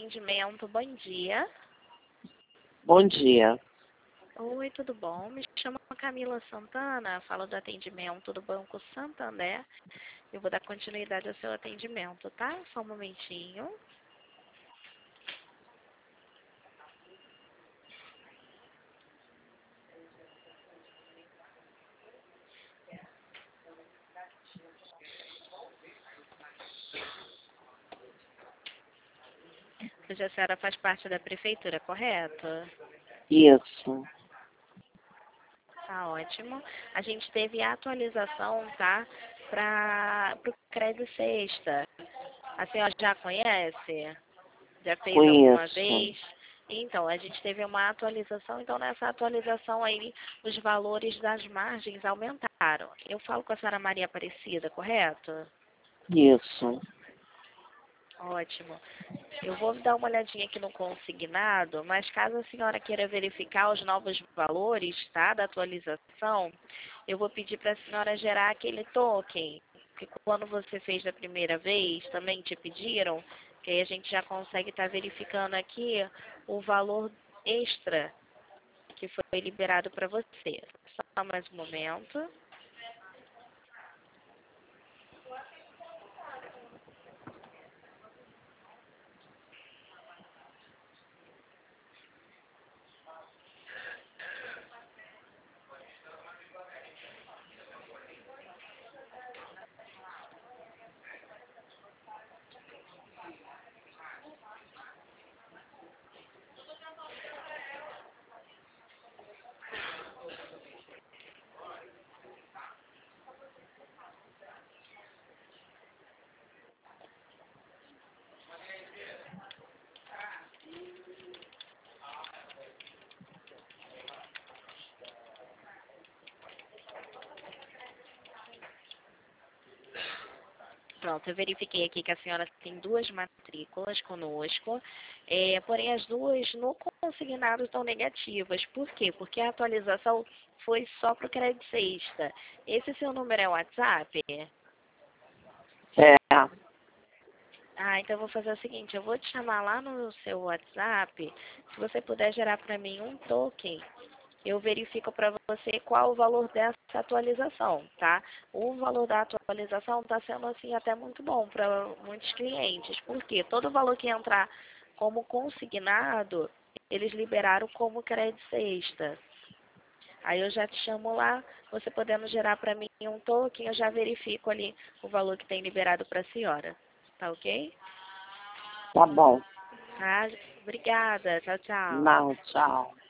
atendimento, bom dia. Bom dia. Oi, tudo bom? Me chamo Camila Santana, falo do atendimento do Banco Santander. Eu vou dar continuidade ao seu atendimento, tá? Só um momentinho. Hoje a senhora faz parte da prefeitura, correto? Isso. Tá ótimo. A gente teve a atualização, tá? Para o Crédito Sexta. A senhora já conhece? Já fez alguma Conheço. vez? Então, a gente teve uma atualização. Então, nessa atualização aí, os valores das margens aumentaram. Eu falo com a senhora Maria Aparecida, correto? Isso. Ótimo. Eu vou dar uma olhadinha aqui no consignado, mas caso a senhora queira verificar os novos valores, tá, da atualização, eu vou pedir para a senhora gerar aquele token, que quando você fez da primeira vez, também te pediram, que aí a gente já consegue estar verificando aqui o valor extra que foi liberado para você. Só mais um momento. Pronto, eu verifiquei aqui que a senhora tem duas matrículas conosco, porém as duas no consignado estão negativas. Por quê? Porque a atualização foi só para o crédito sexta. Esse seu número é WhatsApp? É. Ah, então eu vou fazer o seguinte, eu vou te chamar lá no seu WhatsApp, se você puder gerar para mim um token, eu verifico para você qual o valor dessa atualização, tá? O valor da atualização está sendo, assim, até muito bom para muitos clientes. Por quê? Todo valor que entrar como consignado, eles liberaram como crédito sexta. Aí eu já te chamo lá, você podendo gerar para mim um token, eu já verifico ali o valor que tem liberado para a senhora. Tá ok? Tá bom. Tá? Obrigada. Tchau, tchau. Não, tchau.